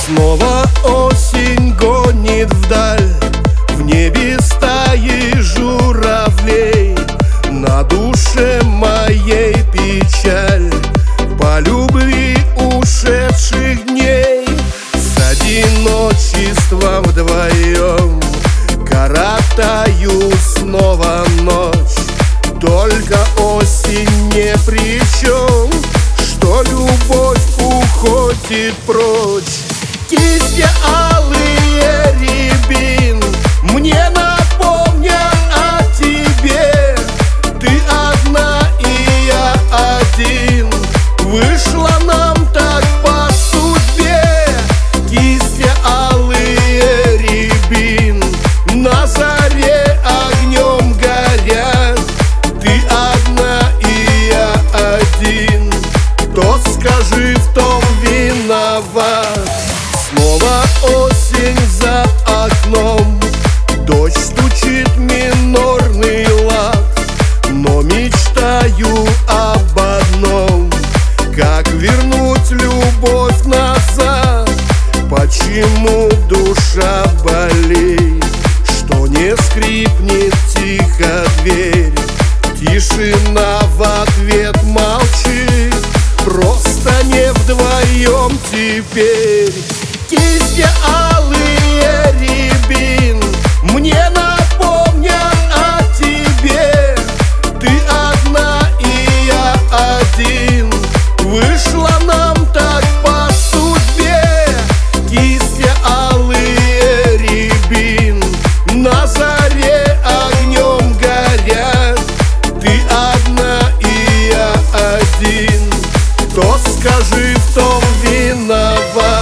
Снова осень гонит вдаль, в небе стаи журавлей. На душе моей печаль по любви ушедших дней. С одиночеством вдвоем коротаю снова ночь. Только осень не при чем, что любовь уходит прочь. Кисти алые рябин мне напомнят о тебе. Ты одна и я один, вышло нам так по судьбе. Кисти алые рябин на заре огнем горят. Ты одна и я один, кто скажи, в том виноват. Снова осень за окном, дождь стучит минорный лад. Но мечтаю об одном, как вернуть любовь назад. Почему душа болеет, что не скрипнет тихо дверь? Тишина в ответ молчит, просто не вдвоем теперь. Кисти алые рябин мне напомнят о тебе. Ты одна и я один, вышло нам так по судьбе. Кисти алые рябин на заре огнем горят. Ты одна и я один, кто скажи, в том виноват.